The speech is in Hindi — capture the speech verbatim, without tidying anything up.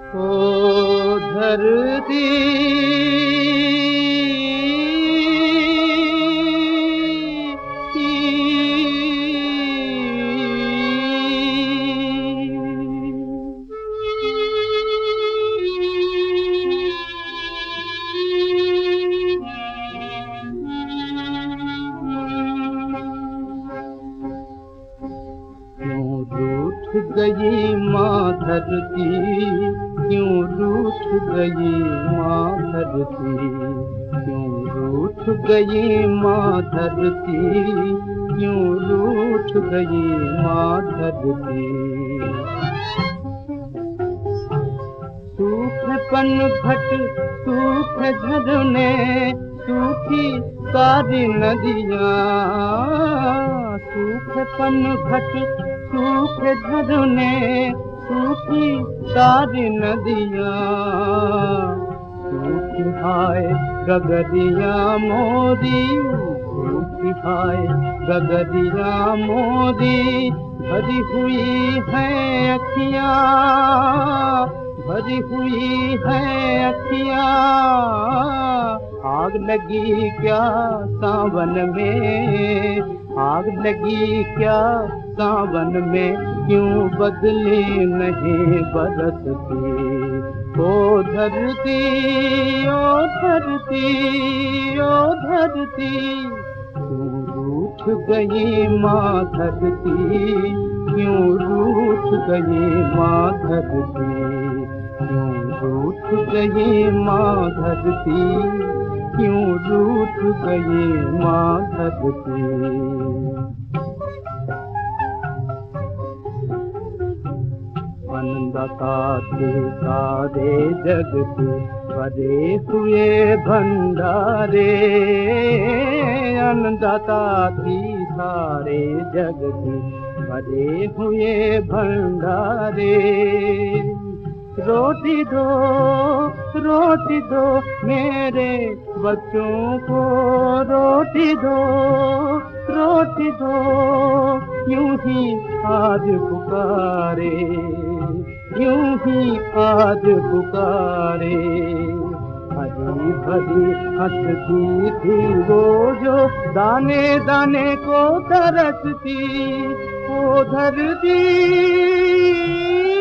ओ धरती रूठ गई माँ धरती, क्यों रूठ गई माँ धरती, क्यों रूठ गई माँ धरती, क्यों रूठ गई माँ धरती। सूखे पनघट सूखे झरने सूखी सारी नदियाँ, सूखे पनघट सूखे झरने सूखी सारी नदियाँ, सूखी हाय गगरिया मोरी, सूखी हाय गगरिया मोरी, भरी हुई है अखियाँ, भरी हुई है अखियाँ। आग लगी क्या सावन में, आग लगी क्या सावन में, क्यों बदली नहीं बरसती। ओ धरती ओ धरती ओ धरती, क्यों रूठ गई माँ धरती, क्यों रूठ गई माँ धरती, क्यों रूठ गई माँ धरती, क्यों रूठ गई माँ धरती। अन्नदाता थे सारे जग के भरे हुए भंडारे, अन्नदाता थी सारे जग के भरे हुए भंडारे। रोटी दो रोटी दो मेरे बच्चों को, रोटी दो रोटी दो, यूं ही आज पुकारे, यूं ही आज पुकारे। हरी भरी हंसती थी वो जो दाने दाने को तरसती। ओ धरती